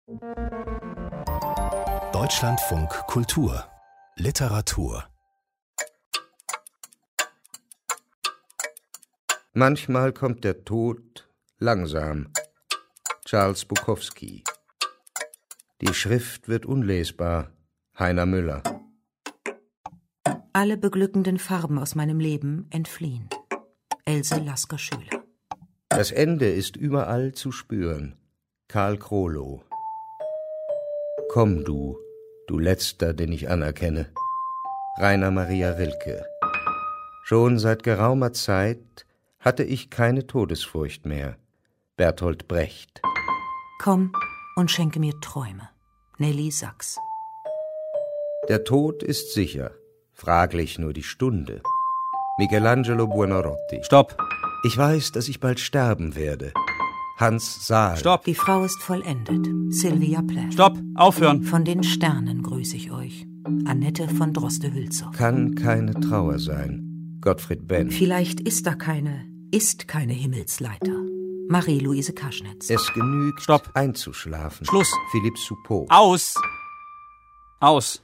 Deutschlandfunk Kultur Literatur. Manchmal kommt der Tod langsam. Charles Bukowski. Die Schrift wird unlesbar. Heiner Müller. Alle beglückenden Farben aus meinem Leben entfliehen. Else Lasker-Schüler. Das Ende ist überall zu spüren. Karl Krolow. Komm du Letzter, den ich anerkenne. Rainer Maria Rilke. Schon seit geraumer Zeit hatte ich keine Todesfurcht mehr. Bertolt Brecht. Komm und schenke mir Träume. Nelly Sachs. Der Tod ist sicher, fraglich nur die Stunde. Michelangelo Buonarroti. Stopp! Ich weiß, dass ich bald sterben werde. Hans Saal. Stopp! Die Frau ist vollendet. Sylvia Plath. Stopp! Aufhören! Von den Sternen grüße ich euch. Annette von Droste-Hülshoff. Kann keine Trauer sein. Gottfried Benn. Vielleicht ist keine Himmelsleiter. Marie-Louise Kaschnitz. Es genügt, Stopp. Einzuschlafen. Schluss. Philippe Soupeau. Aus! Aus!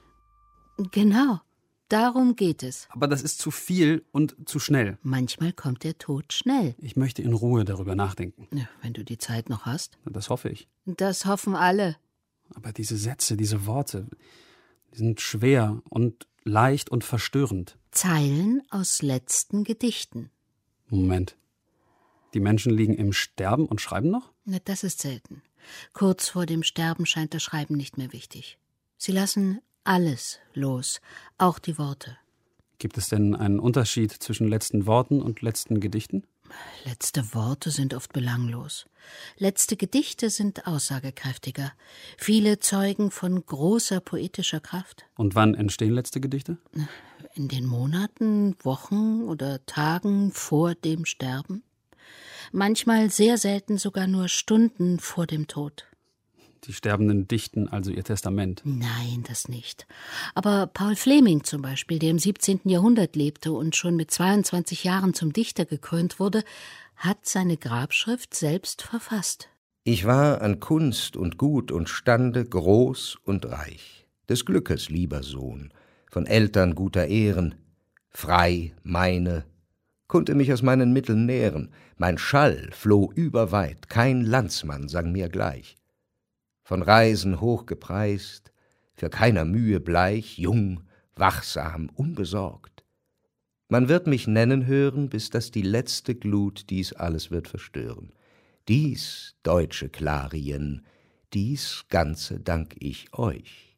Genau, darum geht es. Aber das ist zu viel und zu schnell. Manchmal kommt der Tod schnell. Ich möchte in Ruhe darüber nachdenken. Ja, wenn du die Zeit noch hast. Das hoffe ich. Das hoffen alle. Aber diese Sätze, diese Worte, die sind schwer und leicht und verstörend. Zeilen aus letzten Gedichten. Moment. Die Menschen liegen im Sterben und schreiben noch? Na, das ist selten. Kurz vor dem Sterben scheint das Schreiben nicht mehr wichtig. Sie lassen alles los, auch die Worte. Gibt es denn einen Unterschied zwischen letzten Worten und letzten Gedichten? Letzte Worte sind oft belanglos. Letzte Gedichte sind aussagekräftiger. Viele zeugen von großer poetischer Kraft. Und wann entstehen letzte Gedichte? In den Monaten, Wochen oder Tagen vor dem Sterben. Manchmal sehr selten sogar nur Stunden vor dem Tod. Die Sterbenden dichten also ihr Testament. Nein, das nicht. Aber Paul Fleming zum Beispiel, der im 17. Jahrhundert lebte und schon mit 22 Jahren zum Dichter gekrönt wurde, hat seine Grabschrift selbst verfasst. Ich war an Kunst und Gut und Stande groß und reich. Des Glückes lieber Sohn, von Eltern guter Ehren, frei meine, konnte mich aus meinen Mitteln nähren. Mein Schall floh überweit, kein Landsmann sang mir gleich. Von Reisen hoch gepreist, für keiner Mühe bleich, jung, wachsam, unbesorgt. Man wird mich nennen hören, bis dass die letzte Glut dies alles wird verstören. Dies, deutsche Klarien, dies Ganze dank ich euch.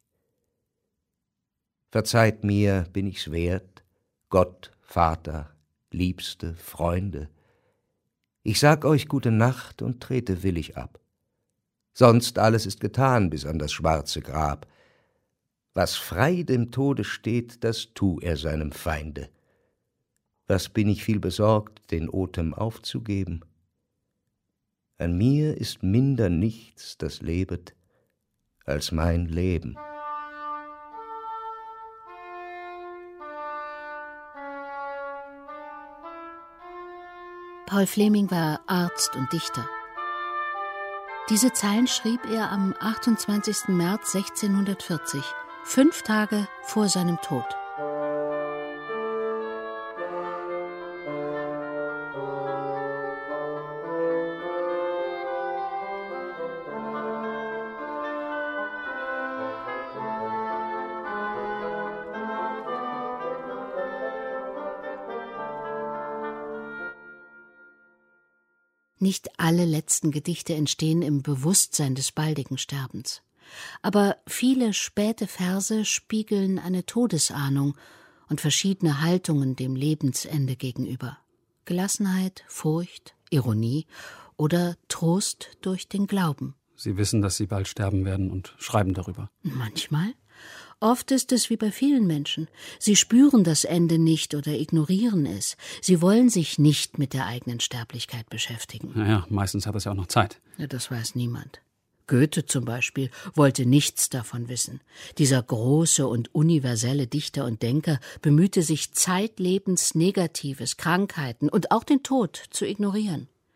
Verzeiht mir, bin ich's wert, Gott, Vater, Liebste, Freunde. Ich sag euch gute Nacht und trete willig ab. Sonst alles ist getan bis an das schwarze Grab. Was frei dem Tode steht, das tu er seinem Feinde. Was bin ich viel besorgt, den Otem aufzugeben? An mir ist minder nichts, das lebet, als mein Leben. Paul Fleming war Arzt und Dichter. Diese Zeilen schrieb er am 28. März 1640, 5 Tage vor seinem Tod. Nicht alle letzten Gedichte entstehen im Bewusstsein des baldigen Sterbens. Aber viele späte Verse spiegeln eine Todesahnung und verschiedene Haltungen dem Lebensende gegenüber. Gelassenheit, Furcht, Ironie oder Trost durch den Glauben. Sie wissen, dass Sie bald sterben werden und schreiben darüber. Manchmal. Oft ist es wie bei vielen Menschen. Sie spüren das Ende nicht oder ignorieren es. Sie wollen sich nicht mit der eigenen Sterblichkeit beschäftigen. Naja, meistens hat es ja auch noch Zeit. Ja, das weiß niemand. Goethe zum Beispiel wollte nichts davon wissen. Dieser große und universelle Dichter und Denker bemühte sich zeitlebens Negatives, Krankheiten und auch den Tod zu ignorieren.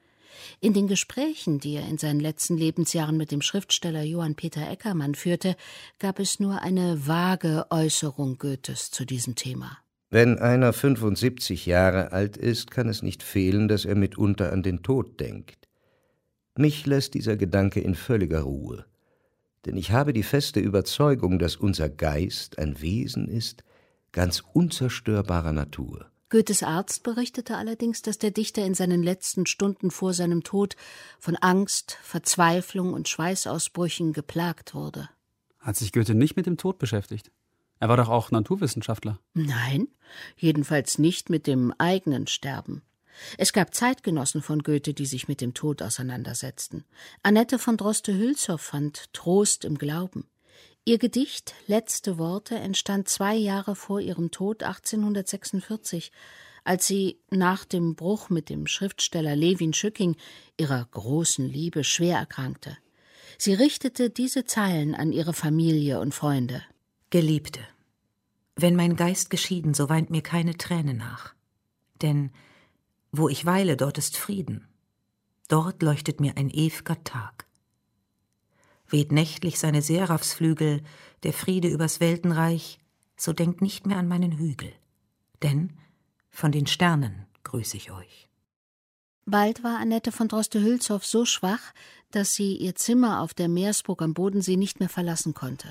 In den Gesprächen, die er in seinen letzten Lebensjahren mit dem Schriftsteller Johann Peter Eckermann führte, gab es nur eine vage Äußerung Goethes zu diesem Thema. Wenn einer 75 Jahre alt ist, kann es nicht fehlen, dass er mitunter an den Tod denkt. Mich lässt dieser Gedanke in völliger Ruhe, denn ich habe die feste Überzeugung, dass unser Geist ein Wesen ist, ganz unzerstörbarer Natur. Goethes Arzt berichtete allerdings, dass der Dichter in seinen letzten Stunden vor seinem Tod von Angst, Verzweiflung und Schweißausbrüchen geplagt wurde. Hat sich Goethe nicht mit dem Tod beschäftigt? Er war doch auch Naturwissenschaftler. Nein, jedenfalls nicht mit dem eigenen Sterben. Es gab Zeitgenossen von Goethe, die sich mit dem Tod auseinandersetzten. Annette von Droste-Hülshoff fand Trost im Glauben. Ihr Gedicht »Letzte Worte« entstand 2 Jahre vor ihrem Tod 1846, als sie nach dem Bruch mit dem Schriftsteller Levin Schücking, ihrer großen Liebe, schwer erkrankte. Sie richtete diese Zeilen an ihre Familie und Freunde. Geliebte, wenn mein Geist geschieden, so weint mir keine Träne nach. Denn wo ich weile, dort ist Frieden. Dort leuchtet mir ein ew'ger Tag. Weht nächtlich seine Seraphsflügel, der Friede übers Weltenreich, so denkt nicht mehr an meinen Hügel. Denn von den Sternen grüß ich euch. Bald war Annette von Droste-Hülshoff so schwach, dass sie ihr Zimmer auf der Meersburg am Bodensee nicht mehr verlassen konnte.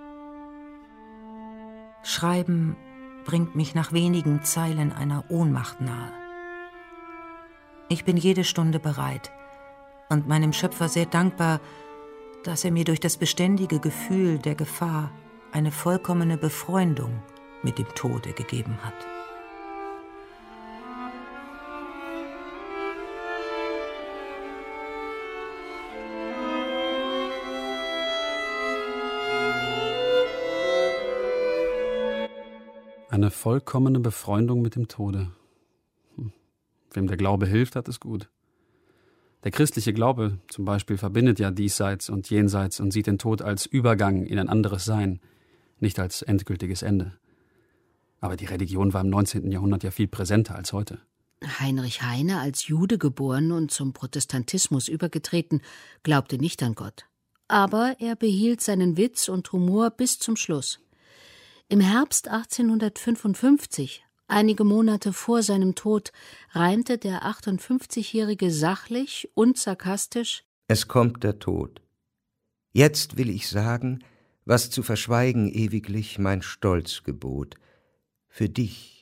Schreiben bringt mich nach wenigen Zeilen einer Ohnmacht nahe. Ich bin jede Stunde bereit und meinem Schöpfer sehr dankbar, dass er mir durch das beständige Gefühl der Gefahr eine vollkommene Befreundung mit dem Tode gegeben hat. Eine vollkommene Befreundung mit dem Tode. Wem der Glaube hilft, hat es gut. Der christliche Glaube zum Beispiel verbindet ja diesseits und jenseits und sieht den Tod als Übergang in ein anderes Sein, nicht als endgültiges Ende. Aber die Religion war im 19. Jahrhundert ja viel präsenter als heute. Heinrich Heine, als Jude geboren und zum Protestantismus übergetreten, glaubte nicht an Gott. Aber er behielt seinen Witz und Humor bis zum Schluss. Im Herbst 1855, einige Monate vor seinem Tod, reimte der 58-Jährige sachlich und sarkastisch: Es kommt der Tod. Jetzt will ich sagen, was zu verschweigen ewiglich mein Stolz gebot. Für dich,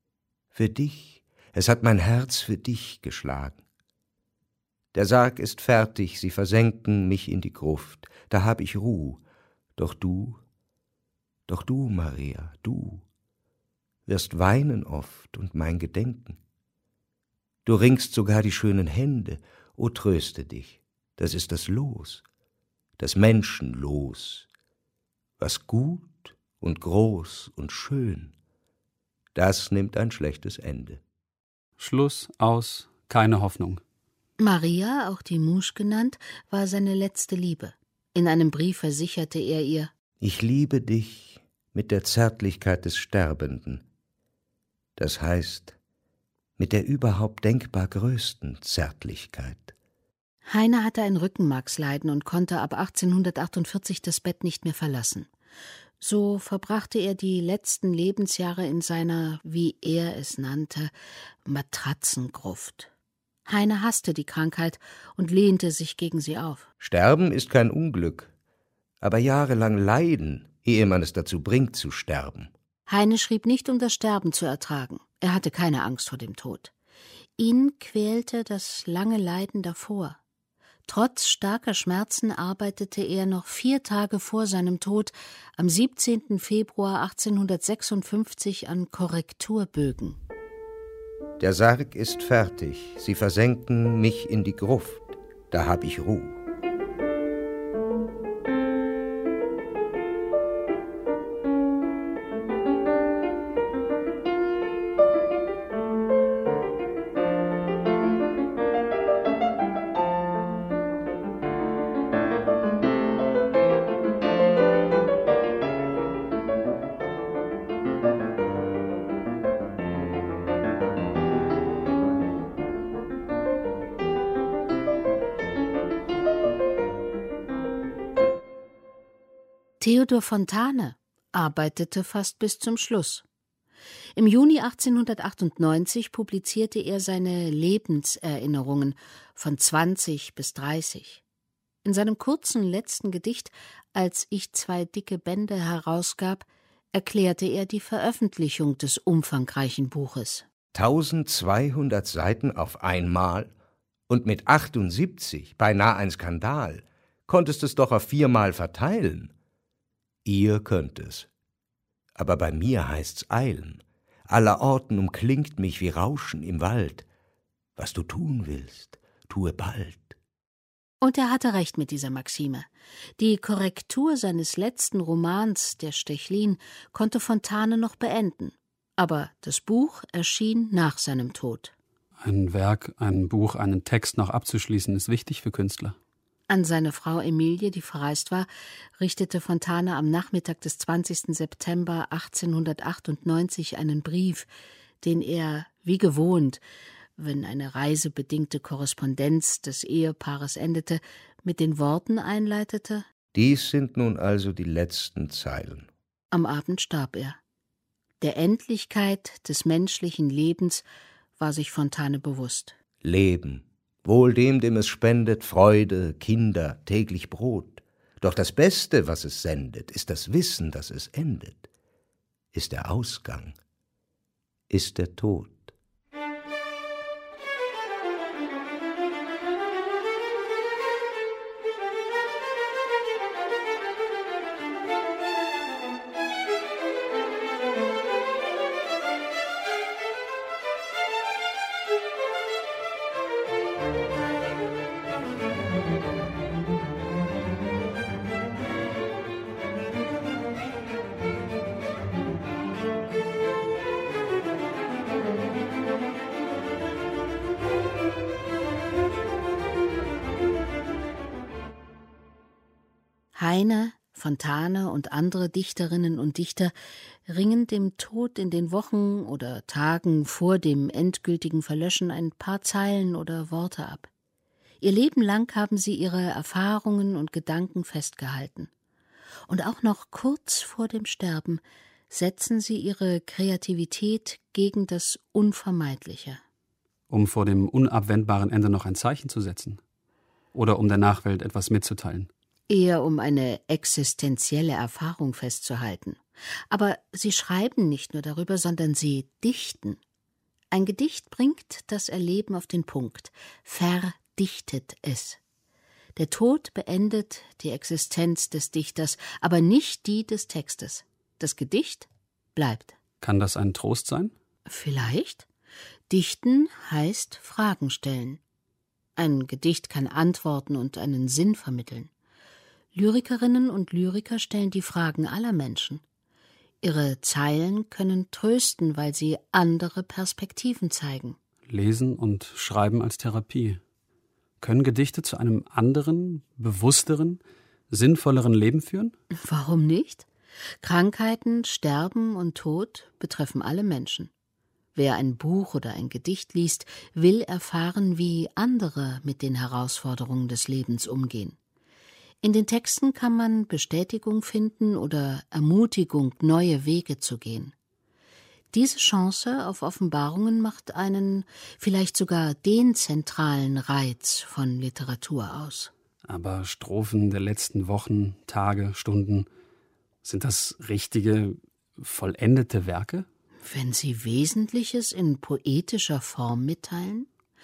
es hat mein Herz für dich geschlagen. Der Sarg ist fertig, sie versenken mich in die Gruft, da hab ich Ruh, doch du, Maria, du wirst weinen oft und mein Gedenken. Du ringst sogar die schönen Hände, o tröste dich, das ist das Los, das Menschenlos, was gut und groß und schön, das nimmt ein schlechtes Ende. Schluss, aus, keine Hoffnung. Maria, auch die Mouche genannt, war seine letzte Liebe. In einem Brief versicherte er ihr: Ich liebe dich mit der Zärtlichkeit des Sterbenden, das heißt, mit der überhaupt denkbar größten Zärtlichkeit. Heine hatte ein Rückenmarksleiden und konnte ab 1848 das Bett nicht mehr verlassen. So verbrachte er die letzten Lebensjahre in seiner, wie er es nannte, Matratzengruft. Heine hasste die Krankheit und lehnte sich gegen sie auf. Sterben ist kein Unglück, aber jahrelang leiden, ehe man es dazu bringt, zu sterben. Heine schrieb nicht, um das Sterben zu ertragen. Er hatte keine Angst vor dem Tod. Ihn quälte das lange Leiden davor. Trotz starker Schmerzen arbeitete er noch 4 Tage vor seinem Tod, am 17. Februar 1856, an Korrekturbögen. Der Sarg ist fertig, sie versenken mich in die Gruft, da hab ich Ruh. Theodor Fontane arbeitete fast bis zum Schluss. Im Juni 1898 publizierte er seine Lebenserinnerungen von 20 bis 30. In seinem kurzen letzten Gedicht »Als ich 2 dicke Bände herausgab« erklärte er die Veröffentlichung des umfangreichen Buches. 1200 Seiten auf einmal und mit 78, beinahe ein Skandal. Konntest es doch auf 4 Mal verteilen. Ihr könnt es. Aber bei mir heißt's eilen. Allerorten umklingt mich wie Rauschen im Wald. Was du tun willst, tue bald. Und er hatte recht mit dieser Maxime. Die Korrektur seines letzten Romans, der Stechlin, konnte Fontane noch beenden. Aber das Buch erschien nach seinem Tod. Ein Werk, ein Buch, einen Text noch abzuschließen, ist wichtig für Künstler. An seine Frau Emilie, die verreist war, richtete Fontane am Nachmittag des 20. September 1898 einen Brief, den er, wie gewohnt, wenn eine reisebedingte Korrespondenz des Ehepaares endete, mit den Worten einleitete: Dies sind nun also die letzten Zeilen. Am Abend starb er. Der Endlichkeit des menschlichen Lebens war sich Fontane bewusst. Leben, wohl dem, dem es spendet, Freude, Kinder, täglich Brot. Doch das Beste, was es sendet, ist das Wissen, dass es endet. Ist der Ausgang, ist der Tod. Heine, Fontane und andere Dichterinnen und Dichter ringen dem Tod in den Wochen oder Tagen vor dem endgültigen Verlöschen ein paar Zeilen oder Worte ab. Ihr Leben lang haben sie ihre Erfahrungen und Gedanken festgehalten. Und auch noch kurz vor dem Sterben setzen sie ihre Kreativität gegen das Unvermeidliche. Um vor dem unabwendbaren Ende noch ein Zeichen zu setzen? Oder um der Nachwelt etwas mitzuteilen? Eher um eine existenzielle Erfahrung festzuhalten. Aber sie schreiben nicht nur darüber, sondern sie dichten. Ein Gedicht bringt das Erleben auf den Punkt, verdichtet es. Der Tod beendet die Existenz des Dichters, aber nicht die des Textes. Das Gedicht bleibt. Kann das ein Trost sein? Vielleicht. Dichten heißt Fragen stellen. Ein Gedicht kann antworten und einen Sinn vermitteln. Lyrikerinnen und Lyriker stellen die Fragen aller Menschen. Ihre Zeilen können trösten, weil sie andere Perspektiven zeigen. Lesen und Schreiben als Therapie. Können Gedichte zu einem anderen, bewussteren, sinnvolleren Leben führen? Warum nicht? Krankheiten, Sterben und Tod betreffen alle Menschen. Wer ein Buch oder ein Gedicht liest, will erfahren, wie andere mit den Herausforderungen des Lebens umgehen. In den Texten kann man Bestätigung finden oder Ermutigung, neue Wege zu gehen. Diese Chance auf Offenbarungen macht einen, vielleicht sogar den zentralen Reiz von Literatur aus. Aber Strophen der letzten Wochen, Tage, Stunden, sind das richtige, vollendete Werke? Wenn sie Wesentliches in poetischer Form mitteilen?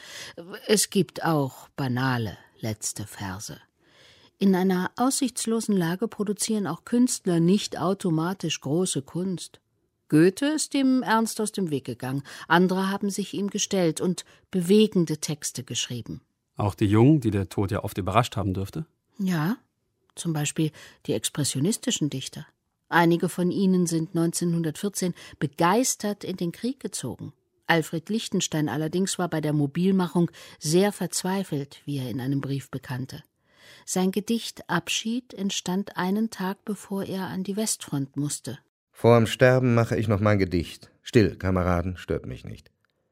Es gibt auch banale letzte Verse. In einer aussichtslosen Lage produzieren auch Künstler nicht automatisch große Kunst. Goethe ist dem ernst aus dem Weg gegangen, andere haben sich ihm gestellt und bewegende Texte geschrieben. Auch die Jungen, die der Tod ja oft überrascht haben dürfte? Ja, zum Beispiel die expressionistischen Dichter. Einige von ihnen sind 1914 begeistert in den Krieg gezogen. Alfred Lichtenstein allerdings war bei der Mobilmachung sehr verzweifelt, wie er in einem Brief bekannte. Sein Gedicht Abschied entstand einen Tag, bevor er an die Westfront musste. Vorm Sterben mache ich noch mein Gedicht. Still, Kameraden, stört mich nicht.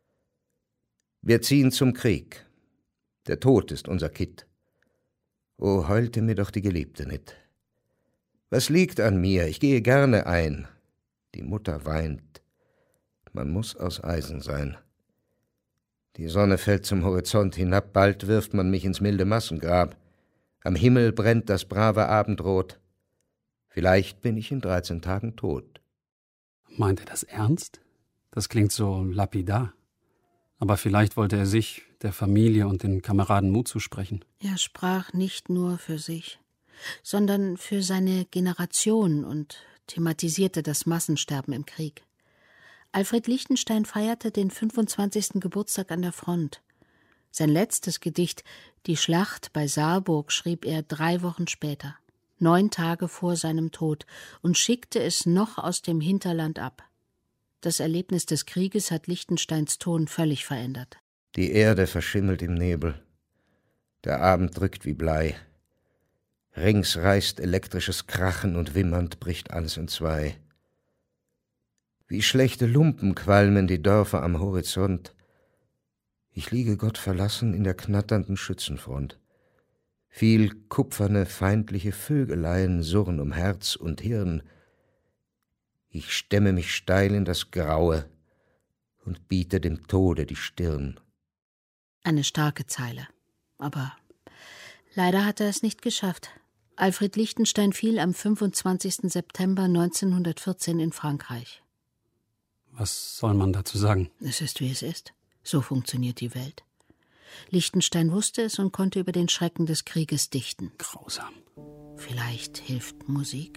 Wir ziehen zum Krieg. Der Tod ist unser Kitt. O, heulte mir doch die Geliebte nit. Was liegt an mir? Ich gehe gerne ein. Die Mutter weint. Man muss aus Eisen sein. Die Sonne fällt zum Horizont hinab, bald wirft man mich ins milde Massengrab. Am Himmel brennt das brave Abendrot. Vielleicht bin ich in 13 Tagen tot. Meint er das ernst? Das klingt so lapidar. Aber vielleicht wollte er sich, der Familie und den Kameraden Mut zusprechen. Er sprach nicht nur für sich, sondern für seine Generation und thematisierte das Massensterben im Krieg. Alfred Lichtenstein feierte den 25. Geburtstag an der Front. Sein letztes Gedicht, Die Schlacht bei Saarburg, schrieb er 3 Wochen später, 9 Tage vor seinem Tod, und schickte es noch aus dem Hinterland ab. Das Erlebnis des Krieges hat Lichtensteins Ton völlig verändert. Die Erde verschimmelt im Nebel. Der Abend drückt wie Blei. Rings reißt elektrisches Krachen und wimmernd bricht alles entzwei. Wie schlechte Lumpen qualmen die Dörfer am Horizont. Ich liege Gott verlassen in der knatternden Schützenfront. Viel kupferne, feindliche Vögeleien surren um Herz und Hirn. Ich stemme mich steil in das Graue und biete dem Tode die Stirn. Eine starke Zeile. Aber leider hat er es nicht geschafft. Alfred Lichtenstein fiel am 25. September 1914 in Frankreich. Was soll man dazu sagen? Es ist, wie es ist. So funktioniert die Welt. Lichtenstein wusste es und konnte über den Schrecken des Krieges dichten. Grausam. Vielleicht hilft Musik.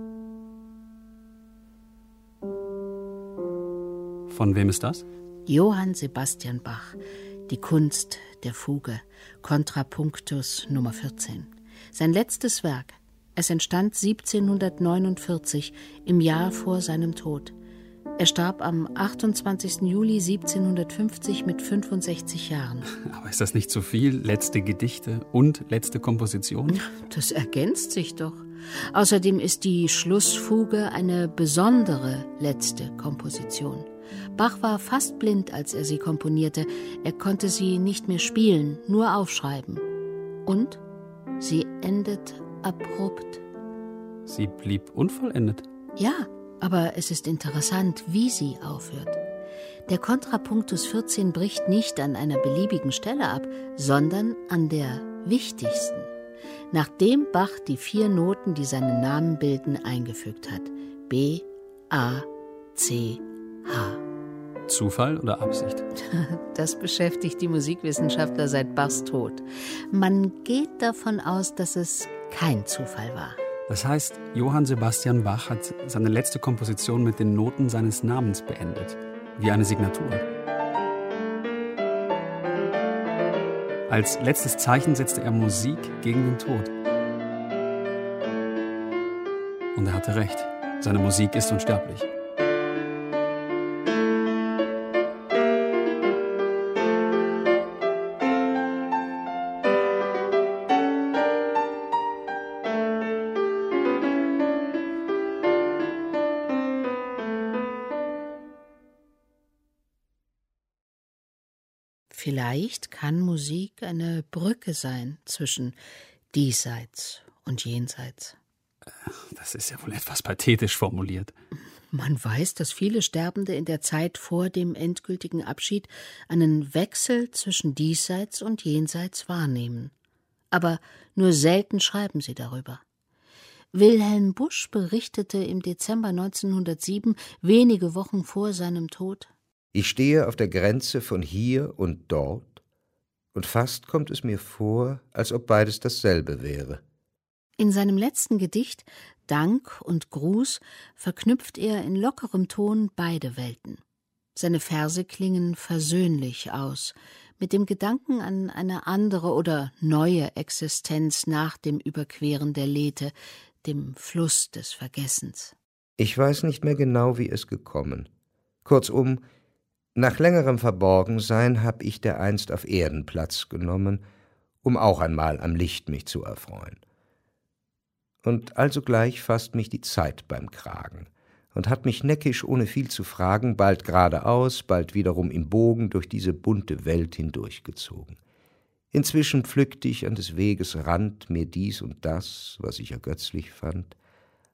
Von wem ist das? Johann Sebastian Bach, Die Kunst der Fuge, Contrapunctus Nummer 14. Sein letztes Werk. Es entstand 1749, im Jahr vor seinem Tod. Er starb am 28. Juli 1750 mit 65 Jahren. Aber ist das nicht zu viel? Letzte Gedichte und letzte Komposition? Das ergänzt sich doch. Außerdem ist die Schlussfuge eine besondere letzte Komposition. Bach war fast blind, als er sie komponierte. Er konnte sie nicht mehr spielen, nur aufschreiben. Und sie endet abrupt. Sie blieb unvollendet. Ja, aber es ist interessant, wie sie aufhört. Der Contrapunctus 14 bricht nicht an einer beliebigen Stelle ab, sondern an der wichtigsten, nachdem Bach die 4 Noten, die seinen Namen bilden, eingefügt hat. B, A, C, H. Zufall oder Absicht? Das beschäftigt die Musikwissenschaftler seit Bachs Tod. Man geht davon aus, dass es kein Zufall war. Das heißt, Johann Sebastian Bach hat seine letzte Komposition mit den Noten seines Namens beendet, wie eine Signatur. Als letztes Zeichen setzte er Musik gegen den Tod. Und er hatte recht, seine Musik ist unsterblich. Vielleicht kann Musik eine Brücke sein zwischen diesseits und jenseits. Das ist ja wohl etwas pathetisch formuliert. Man weiß, dass viele Sterbende in der Zeit vor dem endgültigen Abschied einen Wechsel zwischen diesseits und jenseits wahrnehmen. Aber nur selten schreiben sie darüber. Wilhelm Busch berichtete im Dezember 1907, wenige Wochen vor seinem Tod: Ich stehe auf der Grenze von hier und dort, und fast kommt es mir vor, als ob beides dasselbe wäre. In seinem letzten Gedicht Dank und Gruß verknüpft er in lockerem Ton beide Welten. Seine Verse klingen versöhnlich aus, mit dem Gedanken an eine andere oder neue Existenz nach dem Überqueren der Lethe, dem Fluss des Vergessens. Ich weiß nicht mehr genau, wie es gekommen. Kurzum, nach längerem Verborgensein hab ich dereinst auf Erden Platz genommen, um auch einmal am Licht mich zu erfreuen. Und alsogleich fasst mich die Zeit beim Kragen und hat mich neckisch, ohne viel zu fragen, bald geradeaus, bald wiederum im Bogen durch diese bunte Welt hindurchgezogen. Inzwischen pflückte ich an des Weges Rand mir dies und das, was ich ergötzlich fand,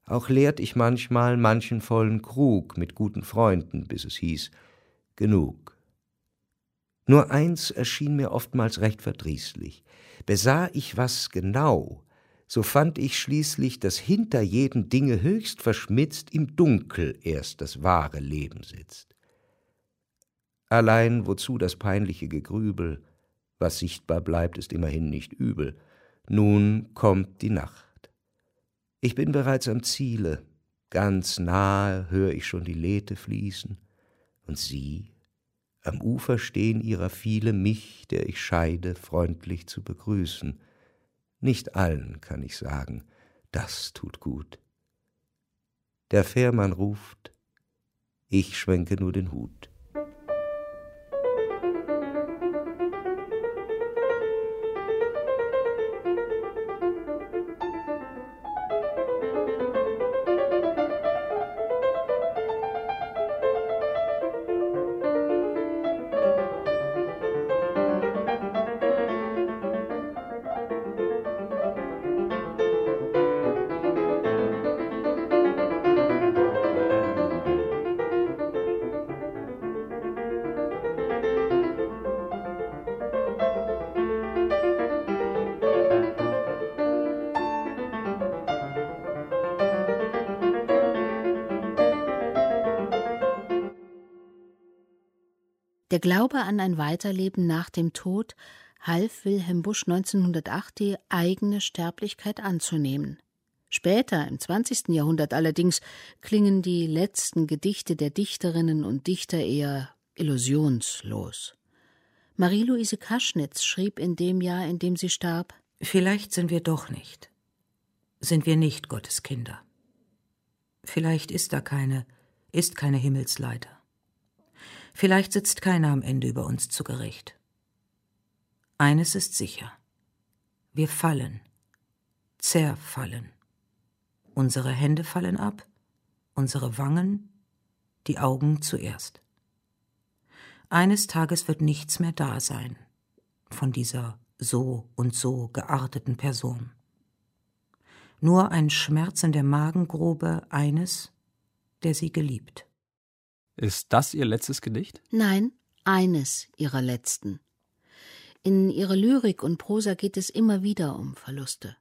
Auch leert ich manchmal manchen vollen Krug mit guten Freunden, bis es hieß, genug. Nur eins erschien mir oftmals recht verdrießlich. Besah ich was genau, so fand ich schließlich, dass hinter jedem Dinge höchst verschmitzt im Dunkel erst das wahre Leben sitzt. Allein wozu das peinliche Gegrübel? Was sichtbar bleibt, ist immerhin nicht übel. Nun kommt die Nacht. Ich bin bereits am Ziele, ganz nahe hör ich schon die Lethe fließen, und Sie, am Ufer stehen ihrer viele mich, der ich scheide, freundlich zu begrüßen. Nicht allen kann ich sagen, das tut gut. Der Fährmann ruft, ich schwenke nur den Hut. Der Glaube an ein Weiterleben nach dem Tod half Wilhelm Busch 1908, die eigene Sterblichkeit anzunehmen. Später, im 20. Jahrhundert allerdings, klingen die letzten Gedichte der Dichterinnen und Dichter eher illusionslos. Marie-Louise Kaschnitz schrieb in dem Jahr, in dem sie starb: Vielleicht sind wir doch nicht. Sind wir nicht Gottes Kinder. Vielleicht ist keine Himmelsleiter. Vielleicht sitzt keiner am Ende über uns zu Gericht. Eines ist sicher: Wir fallen, zerfallen. Unsere Hände fallen ab, unsere Wangen, die Augen zuerst. Eines Tages wird nichts mehr da sein von dieser so und so gearteten Person. Nur ein Schmerz in der Magengrube eines, der sie geliebt. Ist das Ihr letztes Gedicht? Nein, eines ihrer letzten. In ihrer Lyrik und Prosa geht es immer wieder um Verluste.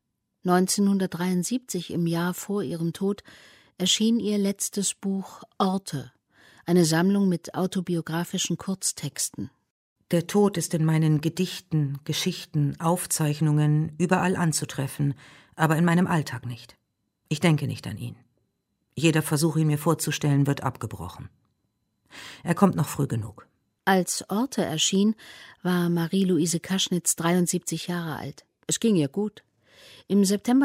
1973, im Jahr vor ihrem Tod, erschien ihr letztes Buch Orte, eine Sammlung mit autobiografischen Kurztexten. Der Tod ist in meinen Gedichten, Geschichten, Aufzeichnungen überall anzutreffen, aber in meinem Alltag nicht. Ich denke nicht an ihn. Jeder Versuch, ihn mir vorzustellen, wird abgebrochen. Er kommt noch früh genug. Als Orte erschien, war Marie-Louise Kaschnitz 73 Jahre alt. Es ging ihr gut. Im September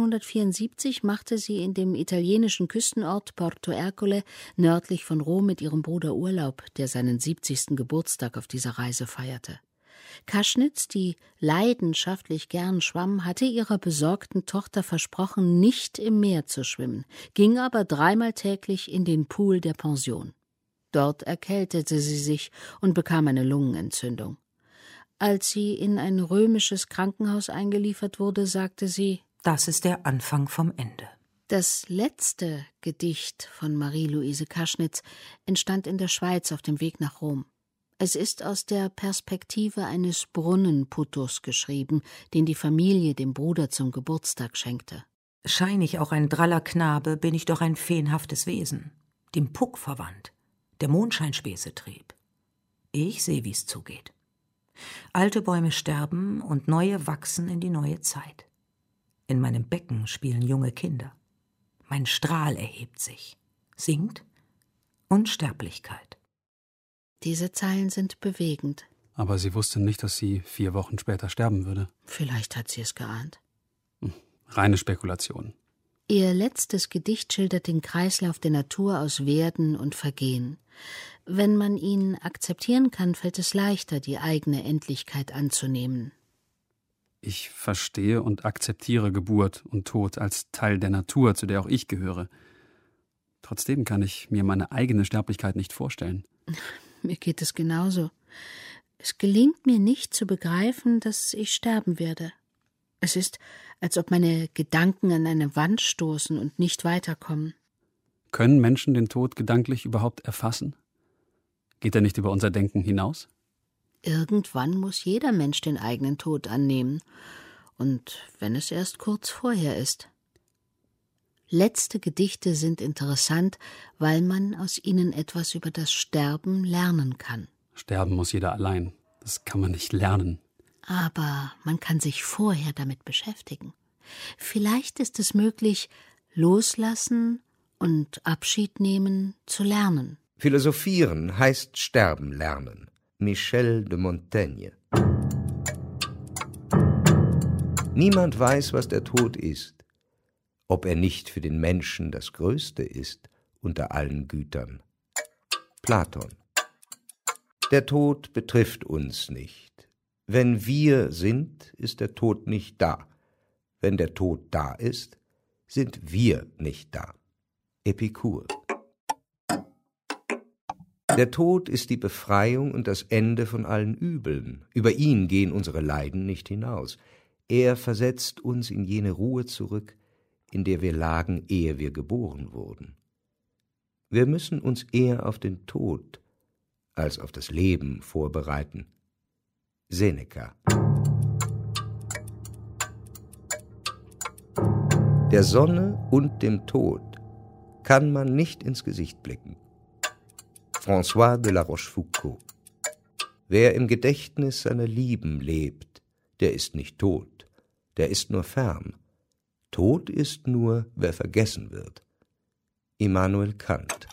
1974 machte sie in dem italienischen Küstenort Porto Ercole nördlich von Rom mit ihrem Bruder Urlaub, der seinen 70. Geburtstag auf dieser Reise feierte. Kaschnitz, die leidenschaftlich gern schwamm, hatte ihrer besorgten Tochter versprochen, nicht im Meer zu schwimmen, ging aber 3-mal täglich in den Pool der Pension. Dort erkältete sie sich und bekam eine Lungenentzündung. Als sie in ein römisches Krankenhaus eingeliefert wurde, sagte sie: Das ist der Anfang vom Ende. Das letzte Gedicht von Marie-Louise Kaschnitz entstand in der Schweiz auf dem Weg nach Rom. Es ist aus der Perspektive eines Brunnenputters geschrieben, den die Familie dem Bruder zum Geburtstag schenkte. Schein ich auch ein draller Knabe, bin ich doch ein feenhaftes Wesen, dem Puck verwandt, der Mondscheinspäße trieb. Ich seh, wie's zugeht. Alte Bäume sterben und neue wachsen in die neue Zeit. In meinem Becken spielen junge Kinder. Mein Strahl erhebt sich, singt Unsterblichkeit. Diese Zeilen sind bewegend. Aber sie wusste nicht, dass sie 4 Wochen später sterben würde. Vielleicht hat sie es geahnt. Reine Spekulation. Ihr letztes Gedicht schildert den Kreislauf der Natur aus Werden und Vergehen. Wenn man ihn akzeptieren kann, fällt es leichter, die eigene Endlichkeit anzunehmen. Ich verstehe und akzeptiere Geburt und Tod als Teil der Natur, zu der auch ich gehöre. Trotzdem kann ich mir meine eigene Sterblichkeit nicht vorstellen. Mir geht es genauso. Es gelingt mir nicht zu begreifen, dass ich sterben werde. Es ist, als ob meine Gedanken an eine Wand stoßen und nicht weiterkommen. Können Menschen den Tod gedanklich überhaupt erfassen? Geht er nicht über unser Denken hinaus? Irgendwann muss jeder Mensch den eigenen Tod annehmen. Und wenn es erst kurz vorher ist. Letzte Gedichte sind interessant, weil man aus ihnen etwas über das Sterben lernen kann. Sterben muss jeder allein. Das kann man nicht lernen. Aber man kann sich vorher damit beschäftigen. Vielleicht ist es möglich, loslassen und Abschied nehmen zu lernen. Philosophieren heißt sterben lernen. Michel de Montaigne. Niemand weiß, was der Tod ist, ob er nicht für den Menschen das Größte ist unter allen Gütern. Platon. Der Tod betrifft uns nicht. Wenn wir sind, ist der Tod nicht da. Wenn der Tod da ist, sind wir nicht da. Epikur. Der Tod ist die Befreiung und das Ende von allen Übeln. Über ihn gehen unsere Leiden nicht hinaus. Er versetzt uns in jene Ruhe zurück, in der wir lagen, ehe wir geboren wurden. Wir müssen uns eher auf den Tod als auf das Leben vorbereiten. Seneca. Der Sonne und dem Tod kann man nicht ins Gesicht blicken. François de la Rochefoucauld. Wer im Gedächtnis seiner Lieben lebt, der ist nicht tot, der ist nur fern. Tot ist nur, wer vergessen wird. Immanuel Kant.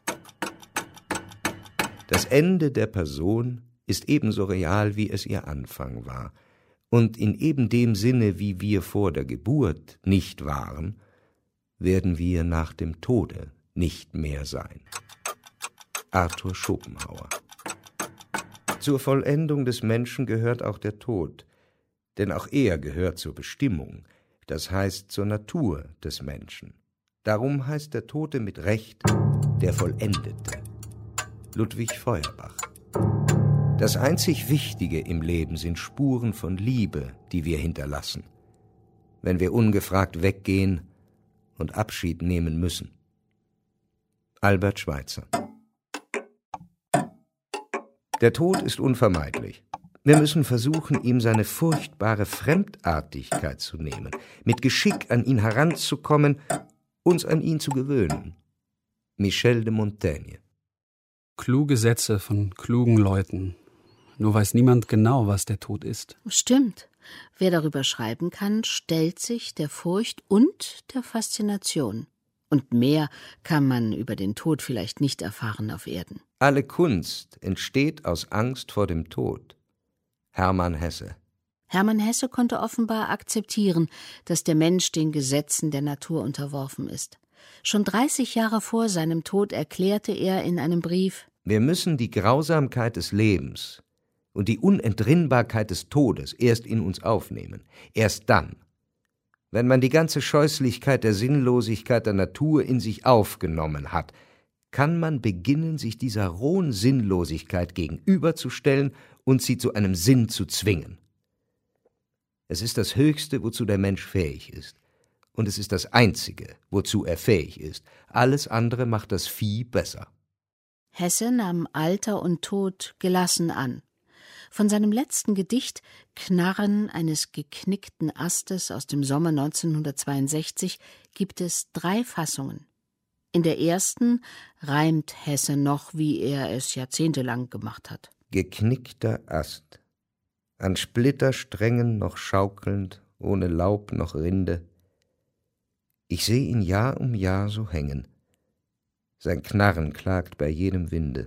Das Ende der Person ist ebenso real, wie es ihr Anfang war. Und in eben dem Sinne, wie wir vor der Geburt nicht waren, werden wir nach dem Tode nicht mehr sein. Arthur Schopenhauer. Zur Vollendung des Menschen gehört auch der Tod, denn auch er gehört zur Bestimmung, das heißt zur Natur des Menschen. Darum heißt der Tote mit Recht der Vollendete. Ludwig Feuerbach. Das einzig Wichtige im Leben sind Spuren von Liebe, die wir hinterlassen, wenn wir ungefragt weggehen und Abschied nehmen müssen. Albert Schweitzer. Der Tod ist unvermeidlich. Wir müssen versuchen, ihm seine furchtbare Fremdartigkeit zu nehmen, mit Geschick an ihn heranzukommen, uns an ihn zu gewöhnen. Michel de Montaigne. Kluge Sätze von klugen Leuten. Nur weiß niemand genau, was der Tod ist. Stimmt. Wer darüber schreiben kann, stellt sich der Furcht und der Faszination. Und mehr kann man über den Tod vielleicht nicht erfahren auf Erden. Alle Kunst entsteht aus Angst vor dem Tod. Hermann Hesse. Hermann Hesse konnte offenbar akzeptieren, dass der Mensch den Gesetzen der Natur unterworfen ist. Schon 30 Jahre vor seinem Tod erklärte er in einem Brief: Wir müssen die Grausamkeit des Lebens und die Unentrinnbarkeit des Todes erst in uns aufnehmen. Erst dann, wenn man die ganze Scheußlichkeit der Sinnlosigkeit der Natur in sich aufgenommen hat, kann man beginnen, sich dieser rohen Sinnlosigkeit gegenüberzustellen und sie zu einem Sinn zu zwingen. Es ist das Höchste, wozu der Mensch fähig ist. Und es ist das Einzige, wozu er fähig ist. Alles andere macht das Vieh besser. Hesse nahm Alter und Tod gelassen an. Von seinem letzten Gedicht »Knarren eines geknickten Astes« aus dem Sommer 1962 gibt es 3 Fassungen. In der ersten reimt Hesse noch, wie er es jahrzehntelang gemacht hat. Geknickter Ast, an Splittersträngen noch schaukelnd, ohne Laub noch Rinde. Ich seh ihn Jahr um Jahr so hängen. Sein Knarren klagt bei jedem Winde.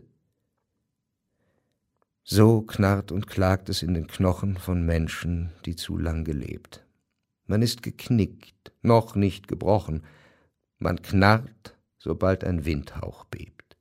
So knarrt und klagt es in den Knochen von Menschen, die zu lang gelebt. Man ist geknickt, noch nicht gebrochen. Man knarrt, sobald ein Windhauch bebt.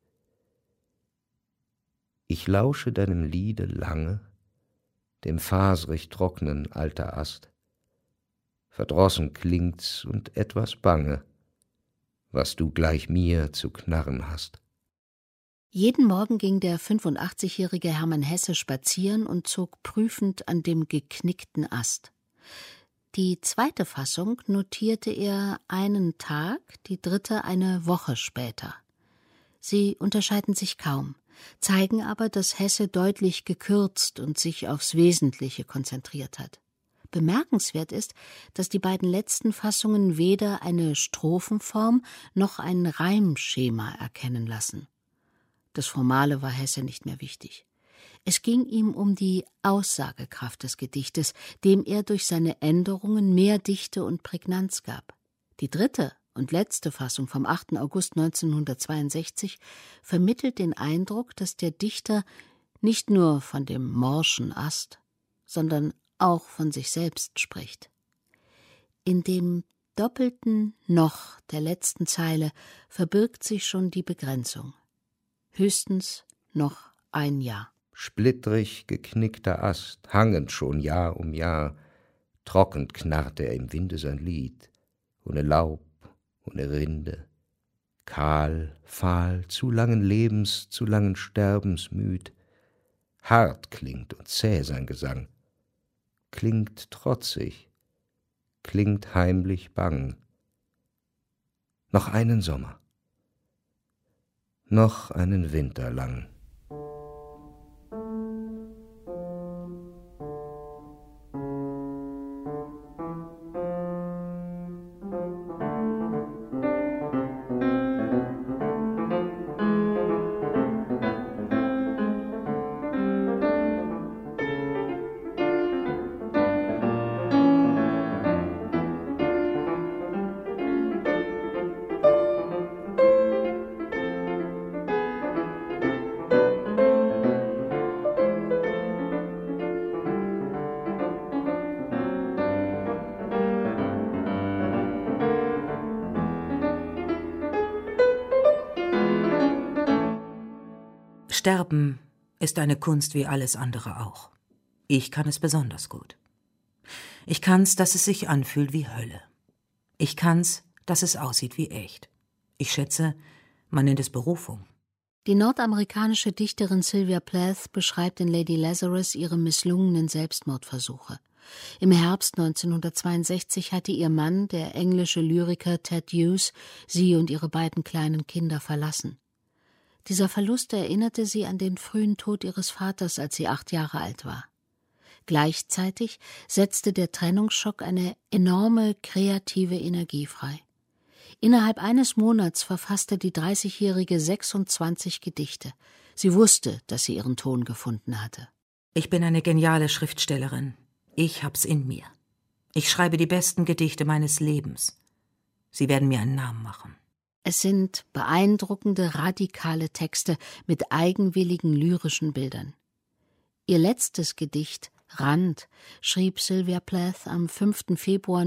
Ich lausche deinem Liede lange, dem faserig trocknen alter Ast. Verdrossen klingt's und etwas bange, was du gleich mir zu knarren hast. Jeden Morgen ging der 85-jährige Hermann Hesse spazieren und zog prüfend an dem geknickten Ast. Die zweite Fassung notierte er einen Tag, die dritte eine Woche später. Sie unterscheiden sich kaum, zeigen aber, dass Hesse deutlich gekürzt und sich aufs Wesentliche konzentriert hat. Bemerkenswert ist, dass die beiden letzten Fassungen weder eine Strophenform noch ein Reimschema erkennen lassen. Das Formale war Hesse nicht mehr wichtig. Es ging ihm um die Aussagekraft des Gedichtes, dem er durch seine Änderungen mehr Dichte und Prägnanz gab. Die dritte und letzte Fassung vom 8. August 1962 vermittelt den Eindruck, dass der Dichter nicht nur von dem morschen Ast, sondern auch von sich selbst spricht. In dem doppelten Noch der letzten Zeile verbirgt sich schon die Begrenzung. Höchstens noch ein Jahr. Splittrig geknickter Ast, hangend schon Jahr um Jahr, trocken knarrte er im Winde sein Lied, ohne Laub, ohne Rinde, kahl, fahl, zu langen Lebens, zu langen Sterbens müd. Hart klingt und zäh sein Gesang, klingt trotzig, klingt heimlich bang. Noch einen Sommer, noch einen Winter lang. Sterben ist eine Kunst wie alles andere auch. Ich kann es besonders gut. Ich kann's, dass es sich anfühlt wie Hölle. Ich kann's, dass es aussieht wie echt. Ich schätze, man nennt es Berufung. Die nordamerikanische Dichterin Sylvia Plath beschreibt in Lady Lazarus ihre misslungenen Selbstmordversuche. Im Herbst 1962 hatte ihr Mann, der englische Lyriker Ted Hughes, sie und ihre beiden kleinen Kinder verlassen. Dieser Verlust erinnerte sie an den frühen Tod ihres Vaters, als sie 8 Jahre alt war. Gleichzeitig setzte der Trennungsschock eine enorme kreative Energie frei. Innerhalb eines Monats verfasste die 30-Jährige 26 Gedichte. Sie wusste, dass sie ihren Ton gefunden hatte. Ich bin eine geniale Schriftstellerin. Ich hab's in mir. Ich schreibe die besten Gedichte meines Lebens. Sie werden mir einen Namen machen. Es sind beeindruckende, radikale Texte mit eigenwilligen lyrischen Bildern. Ihr letztes Gedicht, Rand, schrieb Sylvia Plath am 5. Februar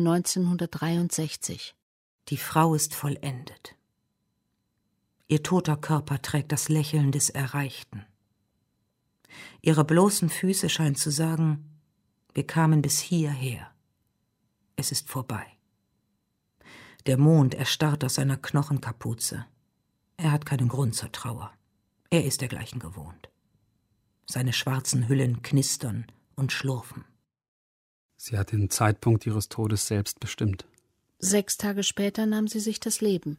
1963. Die Frau ist vollendet. Ihr toter Körper trägt das Lächeln des Erreichten. Ihre bloßen Füße scheinen zu sagen, wir kamen bis hierher. Es ist vorbei. Der Mond erstarrt aus seiner Knochenkapuze. Er hat keinen Grund zur Trauer. Er ist dergleichen gewohnt. Seine schwarzen Hüllen knistern und schlurfen. Sie hat den Zeitpunkt ihres Todes selbst bestimmt. 6 Tage später nahm sie sich das Leben.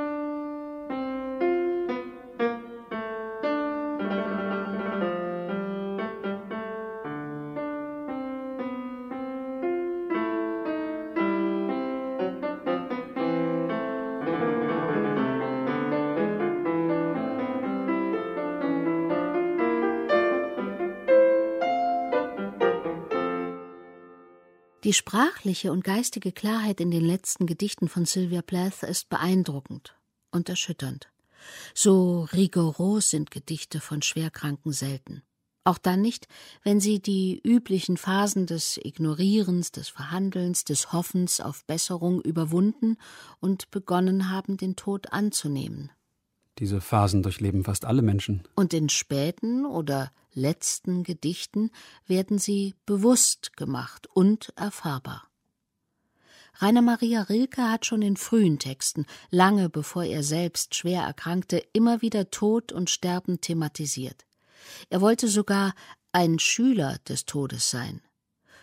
Die sprachliche und geistige Klarheit in den letzten Gedichten von Sylvia Plath ist beeindruckend und erschütternd. So rigoros sind Gedichte von Schwerkranken selten. Auch dann nicht, wenn sie die üblichen Phasen des Ignorierens, des Verhandelns, des Hoffens auf Besserung überwunden und begonnen haben, den Tod anzunehmen. Diese Phasen durchleben fast alle Menschen. Und in späten oder letzten Gedichten werden sie bewusst gemacht und erfahrbar. Rainer Maria Rilke hat schon in frühen Texten, lange bevor er selbst schwer erkrankte, immer wieder Tod und Sterben thematisiert. Er wollte sogar ein Schüler des Todes sein.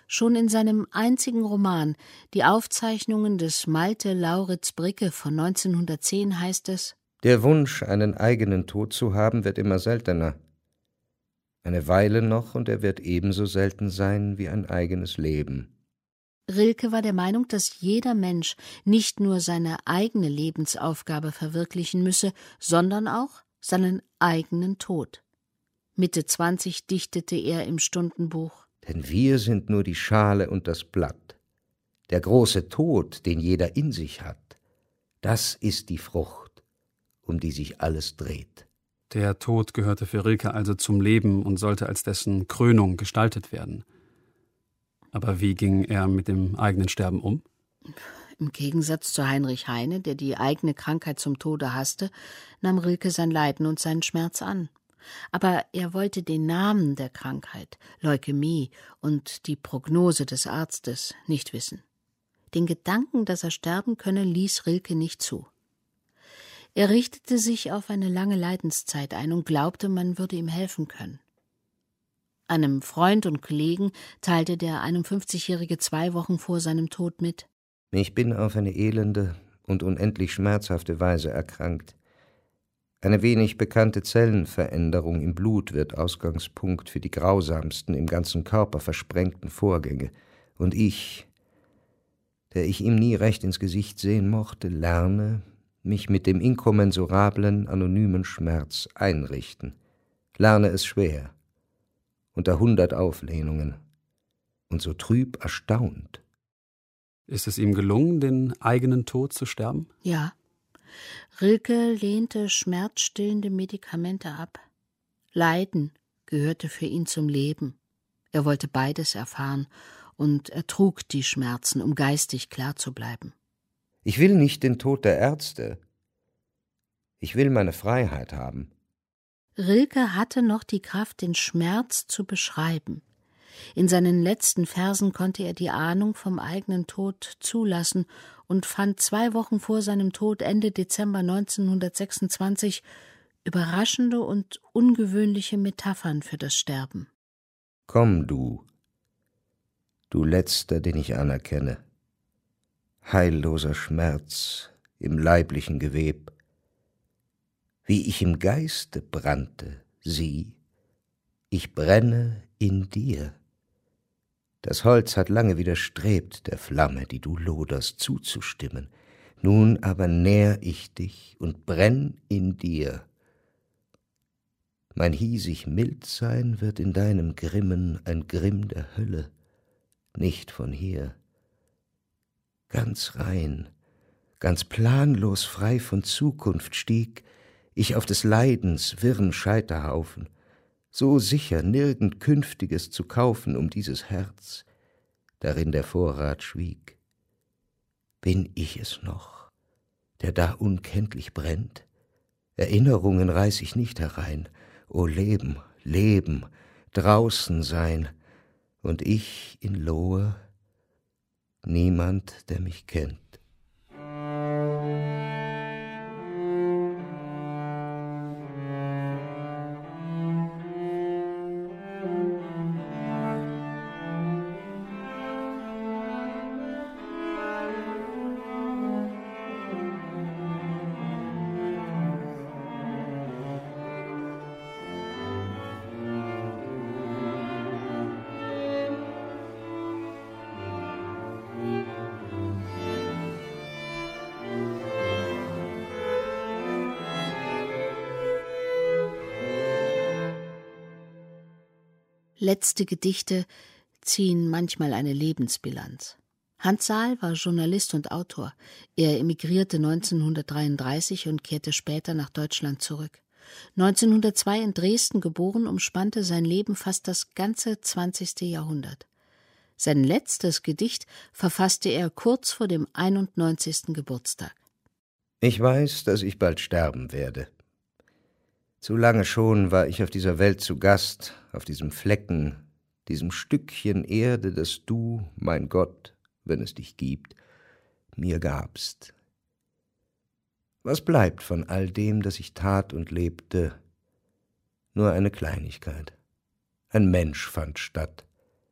Schon in seinem einzigen Roman, die Aufzeichnungen des Malte Lauritz Bricke von 1910, heißt es: Der Wunsch, einen eigenen Tod zu haben, wird immer seltener. Eine Weile noch, und er wird ebenso selten sein wie ein eigenes Leben. Rilke war der Meinung, dass jeder Mensch nicht nur seine eigene Lebensaufgabe verwirklichen müsse, sondern auch seinen eigenen Tod. Mitte 20 dichtete er im Stundenbuch: Denn wir sind nur die Schale und das Blatt. Der große Tod, den jeder in sich hat, das ist die Frucht, um die sich alles dreht. Der Tod gehörte für Rilke also zum Leben und sollte als dessen Krönung gestaltet werden. Aber wie ging er mit dem eigenen Sterben um? Im Gegensatz zu Heinrich Heine, der die eigene Krankheit zum Tode hasste, nahm Rilke sein Leiden und seinen Schmerz an. Aber er wollte den Namen der Krankheit, Leukämie, und die Prognose des Arztes nicht wissen. Den Gedanken, dass er sterben könne, ließ Rilke nicht zu. Er richtete sich auf eine lange Leidenszeit ein und glaubte, man würde ihm helfen können. Einem Freund und Kollegen teilte der 51-Jährige 2 Wochen vor seinem Tod mit: Ich bin auf eine elende und unendlich schmerzhafte Weise erkrankt. Eine wenig bekannte Zellenveränderung im Blut wird Ausgangspunkt für die grausamsten, im ganzen Körper versprengten Vorgänge. Und ich, der ich ihm nie recht ins Gesicht sehen mochte, lerne, mich mit dem inkommensurablen, anonymen Schmerz einrichten. Lerne es schwer, unter 100 Auflehnungen, und so trüb erstaunt. Ist es ihm gelungen, den eigenen Tod zu sterben? Ja. Rilke lehnte schmerzstillende Medikamente ab. Leiden gehörte für ihn zum Leben. Er wollte beides erfahren und ertrug die Schmerzen, um geistig klar zu bleiben. Ich will nicht den Tod der Ärzte. Ich will meine Freiheit haben. Rilke hatte noch die Kraft, den Schmerz zu beschreiben. In seinen letzten Versen konnte er die Ahnung vom eigenen Tod zulassen und fand 2 Wochen vor seinem Tod, Ende Dezember 1926, überraschende und ungewöhnliche Metaphern für das Sterben. Komm, du Letzter, den ich anerkenne, heilloser Schmerz im leiblichen Geweb. Wie ich im Geiste brannte, sieh, ich brenne in dir. Das Holz hat lange widerstrebt, der Flamme, die du loderst, zuzustimmen. Nun aber nähr ich dich und brenn in dir. Mein hiesig Mildsein wird in deinem Grimmen ein Grimm der Hölle, nicht von hier. Ganz rein, ganz planlos frei von Zukunft stieg ich auf des Leidens wirren Scheiterhaufen, so sicher nirgend Künftiges zu kaufen um dieses Herz, darin der Vorrat schwieg. Bin ich es noch, der da unkenntlich brennt? Erinnerungen reiß ich nicht herein. O Leben, Leben, draußen sein, und ich in Lohe, niemand, der mich kennt. Letzte Gedichte ziehen manchmal eine Lebensbilanz. Hans Saal war Journalist und Autor. Er emigrierte 1933 und kehrte später nach Deutschland zurück. 1902 in Dresden geboren, umspannte sein Leben fast das ganze 20. Jahrhundert. Sein letztes Gedicht verfasste er kurz vor dem 91. Geburtstag. Ich weiß, dass ich bald sterben werde. Zu lange schon war ich auf dieser Welt zu Gast, auf diesem Flecken, diesem Stückchen Erde, das du, mein Gott, wenn es dich gibt, mir gabst. Was bleibt von all dem, das ich tat und lebte? Nur eine Kleinigkeit. Ein Mensch fand statt.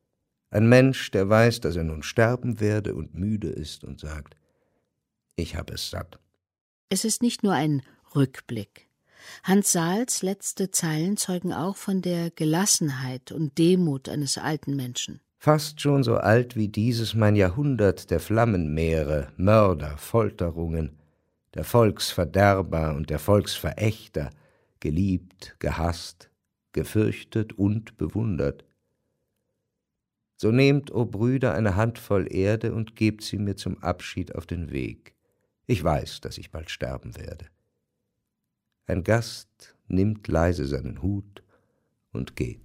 Ein Mensch, der weiß, dass er nun sterben werde und müde ist und sagt, ich hab es satt. Es ist nicht nur ein Rückblick. Hans Sahls letzte Zeilen zeugen auch von der Gelassenheit und Demut eines alten Menschen. Fast schon so alt wie dieses mein Jahrhundert der Flammenmeere, Mörder, Folterungen, der Volksverderber und der Volksverächter, geliebt, gehasst, gefürchtet und bewundert. So nehmt, o Brüder, eine Handvoll Erde und gebt sie mir zum Abschied auf den Weg. Ich weiß, dass ich bald sterben werde. Ein Gast nimmt leise seinen Hut und geht.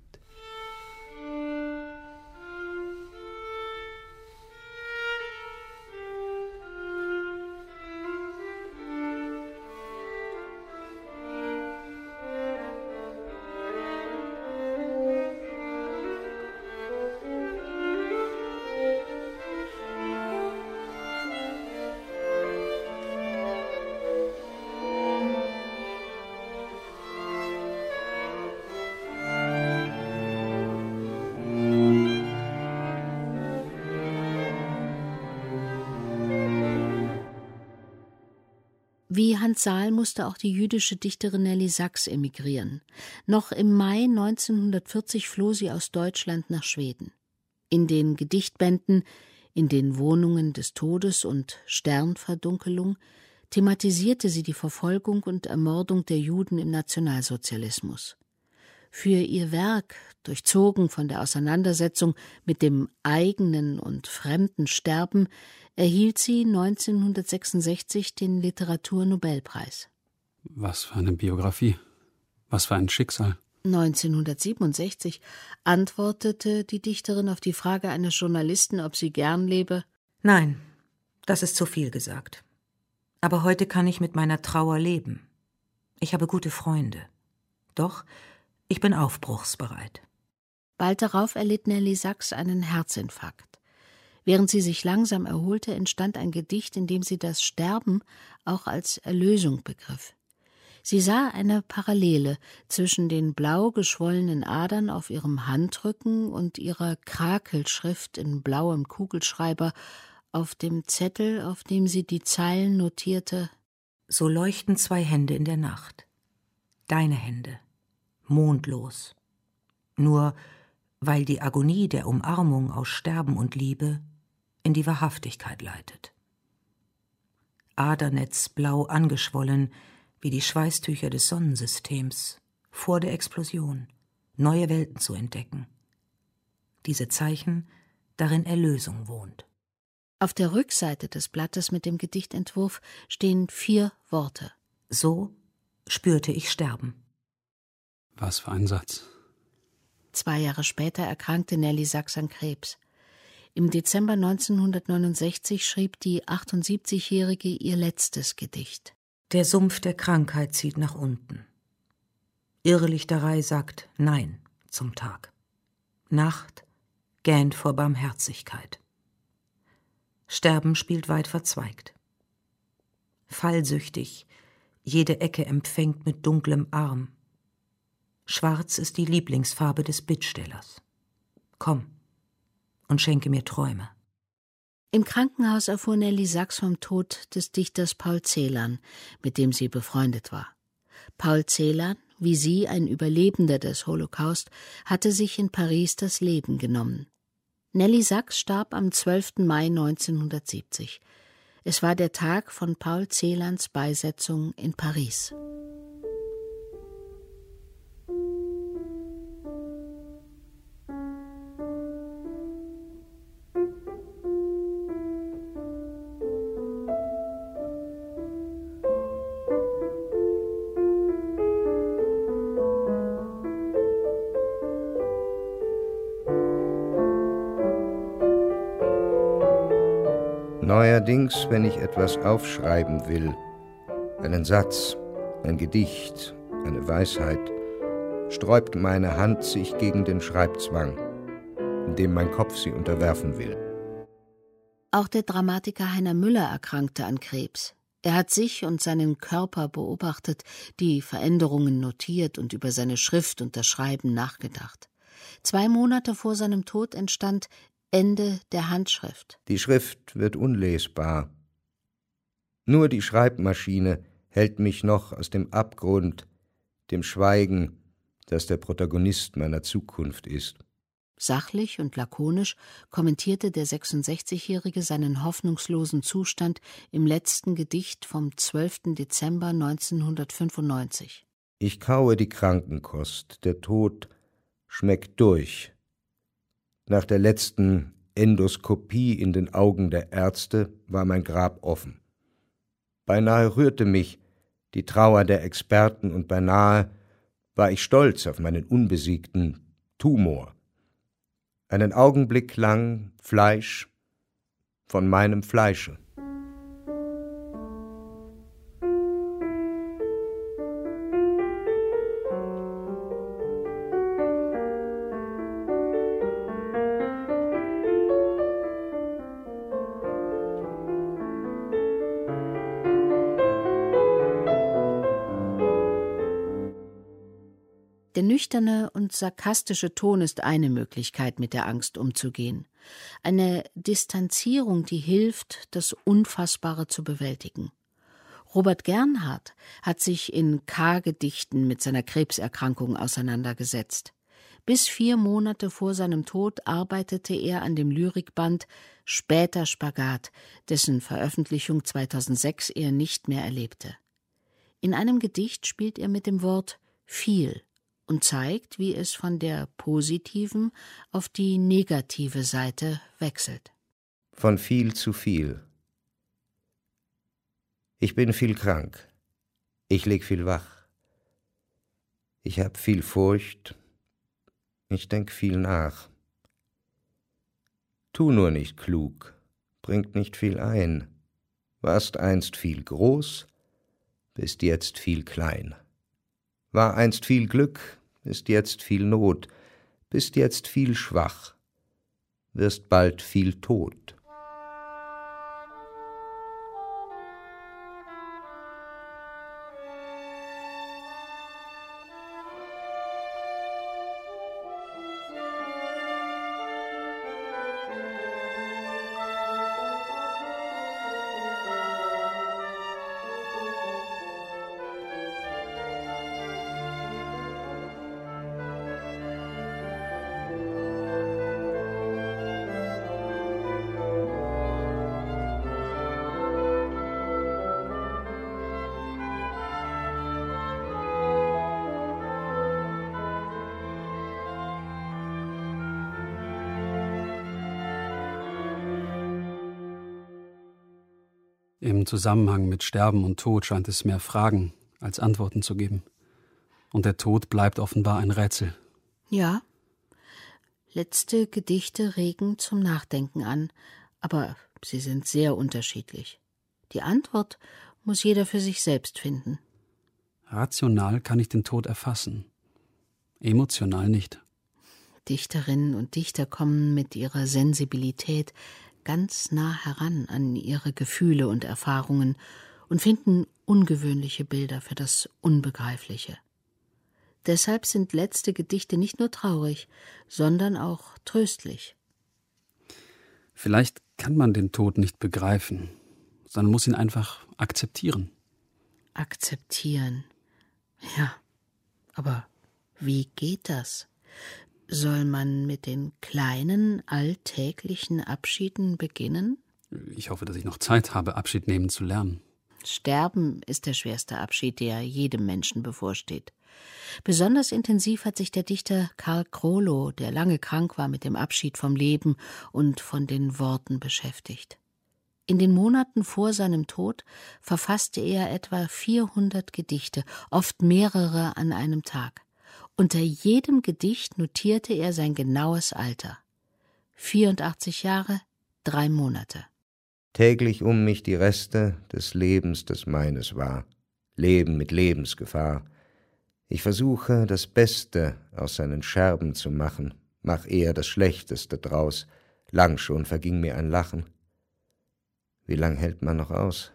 Wie Hans Sahl musste auch die jüdische Dichterin Nelly Sachs emigrieren. Noch im Mai 1940 floh sie aus Deutschland nach Schweden. In den Gedichtbänden »In den Wohnungen des Todes« und »Sternverdunkelung« thematisierte sie die Verfolgung und Ermordung der Juden im Nationalsozialismus. Für ihr Werk, durchzogen von der Auseinandersetzung mit dem eigenen und fremden Sterben, erhielt sie 1966 den Literaturnobelpreis. Was für eine Biografie, was für ein Schicksal. 1967 antwortete die Dichterin auf die Frage eines Journalisten, ob sie gern lebe: Nein, das ist zu viel gesagt. Aber heute kann ich mit meiner Trauer leben. Ich habe gute Freunde. Doch ich bin aufbruchsbereit. Bald darauf erlitt Nelly Sachs einen Herzinfarkt. Während sie sich langsam erholte, entstand ein Gedicht, in dem sie das Sterben auch als Erlösung begriff. Sie sah eine Parallele zwischen den blau geschwollenen Adern auf ihrem Handrücken und ihrer Krakelschrift in blauem Kugelschreiber auf dem Zettel, auf dem sie die Zeilen notierte: So leuchten zwei Hände in der Nacht. Deine Hände, mondlos. Nur weil die Agonie der Umarmung aus Sterben und Liebe in die Wahrhaftigkeit leitet. Adernetz blau angeschwollen, wie die Schweißtücher des Sonnensystems, vor der Explosion, neue Welten zu entdecken. Diese Zeichen, darin Erlösung wohnt. Auf der Rückseite des Blattes mit dem Gedichtentwurf stehen 4 Worte. So spürte ich Sterben. Was für ein Satz. 2 Jahre später erkrankte Nelly Sachs an Krebs. Im Dezember 1969 schrieb die 78-Jährige ihr letztes Gedicht. Der Sumpf der Krankheit zieht nach unten. Irrlichterei sagt Nein zum Tag. Nacht gähnt vor Barmherzigkeit. Sterben spielt weit verzweigt. Fallsüchtig, jede Ecke empfängt mit dunklem Arm. Schwarz ist die Lieblingsfarbe des Bittstellers. Komm und schenke mir Träume. Im Krankenhaus erfuhr Nelly Sachs vom Tod des Dichters Paul Celan, mit dem sie befreundet war. Paul Celan, wie sie ein Überlebender des Holocaust, hatte sich in Paris das Leben genommen. Nelly Sachs starb am 12. Mai 1970. Es war der Tag von Paul Celans Beisetzung in Paris. Neuerdings, wenn ich etwas aufschreiben will, einen Satz, ein Gedicht, eine Weisheit, sträubt meine Hand sich gegen den Schreibzwang, dem mein Kopf sie unterwerfen will. Auch der Dramatiker Heiner Müller erkrankte an Krebs. Er hat sich und seinen Körper beobachtet, die Veränderungen notiert und über seine Schrift und das Schreiben nachgedacht. 2 Monate vor seinem Tod entstand Ende der Handschrift. Die Schrift wird unlesbar. Nur die Schreibmaschine hält mich noch aus dem Abgrund, dem Schweigen, das der Protagonist meiner Zukunft ist. Sachlich und lakonisch kommentierte der 66-Jährige seinen hoffnungslosen Zustand im letzten Gedicht vom 12. Dezember 1995. Ich kaue die Krankenkost, der Tod schmeckt durch. Nach der letzten Endoskopie in den Augen der Ärzte war mein Grab offen. Beinahe rührte mich die Trauer der Experten und beinahe war ich stolz auf meinen unbesiegten Tumor. Einen Augenblick lang Fleisch von meinem Fleische. Der nüchterne und sarkastische Ton ist eine Möglichkeit, mit der Angst umzugehen. Eine Distanzierung, die hilft, das Unfassbare zu bewältigen. Robert Gernhardt hat sich in K-Gedichten mit seiner Krebserkrankung auseinandergesetzt. Bis 4 Monate vor seinem Tod arbeitete er an dem Lyrikband »Später Spagat«, dessen Veröffentlichung 2006 er nicht mehr erlebte. In einem Gedicht spielt er mit dem Wort »viel« und zeigt, wie es von der positiven auf die negative Seite wechselt. Von viel zu viel. Ich bin viel krank. Ich leg viel wach. Ich hab viel Furcht. Ich denk viel nach. Tu nur nicht klug, bringt nicht viel ein. Warst einst viel groß, bist jetzt viel klein. War einst viel Glück, ist jetzt viel Not, bist jetzt viel schwach, wirst bald viel tot. Im Zusammenhang mit Sterben und Tod scheint es mehr Fragen als Antworten zu geben. Und der Tod bleibt offenbar ein Rätsel. Ja, letzte Gedichte regen zum Nachdenken an, aber sie sind sehr unterschiedlich. Die Antwort muss jeder für sich selbst finden. Rational kann ich den Tod erfassen, emotional nicht. Dichterinnen und Dichter kommen mit ihrer Sensibilität ganz nah heran an ihre Gefühle und Erfahrungen und finden ungewöhnliche Bilder für das Unbegreifliche. Deshalb sind letzte Gedichte nicht nur traurig, sondern auch tröstlich. Vielleicht kann man den Tod nicht begreifen, sondern muss ihn einfach akzeptieren. Akzeptieren. Ja, aber wie geht das? Soll man mit den kleinen, alltäglichen Abschieden beginnen? Ich hoffe, dass ich noch Zeit habe, Abschied nehmen zu lernen. Sterben ist der schwerste Abschied, der jedem Menschen bevorsteht. Besonders intensiv hat sich der Dichter Karl Krolow, der lange krank war, mit dem Abschied vom Leben und von den Worten beschäftigt. In den Monaten vor seinem Tod verfasste er etwa 400 Gedichte, oft mehrere an einem Tag. Unter jedem Gedicht notierte er sein genaues Alter. 84 Jahre, 3 Monate. Täglich um mich die Reste des Lebens, das meines war. Leben mit Lebensgefahr. Ich versuche, das Beste aus seinen Scherben zu machen, mach eher das Schlechteste draus. Lang schon verging mir ein Lachen. Wie lang hält man noch aus?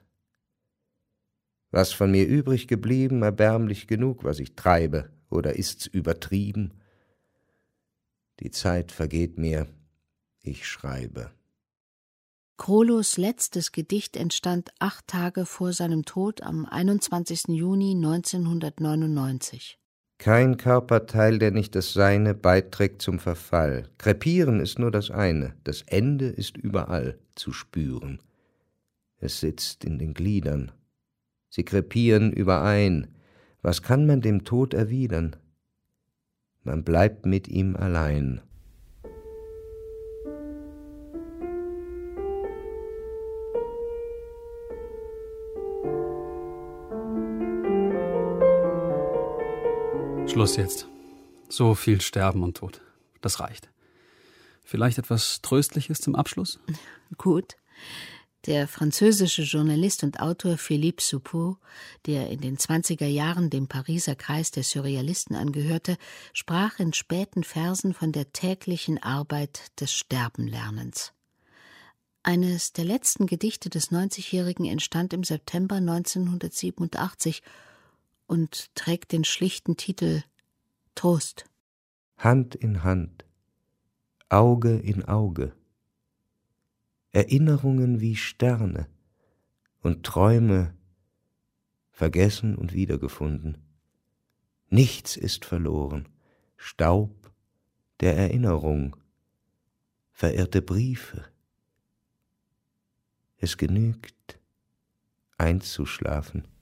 Was von mir übrig geblieben, erbärmlich genug, was ich treibe, oder ist's übertrieben? Die Zeit vergeht mir, ich schreibe. Krolos letztes Gedicht entstand 8 Tage vor seinem Tod am 21. Juni 1999. Kein Körperteil, der nicht das Seine beiträgt zum Verfall. Krepieren ist nur das eine, das Ende ist überall zu spüren. Es sitzt in den Gliedern. Sie krepieren überein. Was kann man dem Tod erwidern? Man bleibt mit ihm allein. Schluss jetzt. So viel Sterben und Tod. Das reicht. Vielleicht etwas Tröstliches zum Abschluss? Gut. Der französische Journalist und Autor Philippe Soupeau, der in den 20er Jahren dem Pariser Kreis der Surrealisten angehörte, sprach in späten Versen von der täglichen Arbeit des Sterbenlernens. Eines der letzten Gedichte des 90-Jährigen entstand im September 1987 und trägt den schlichten Titel Trost. Hand in Hand, Auge in Auge, Erinnerungen wie Sterne und Träume vergessen und wiedergefunden. Nichts ist verloren, Staub der Erinnerung, verirrte Briefe. Es genügt, einzuschlafen.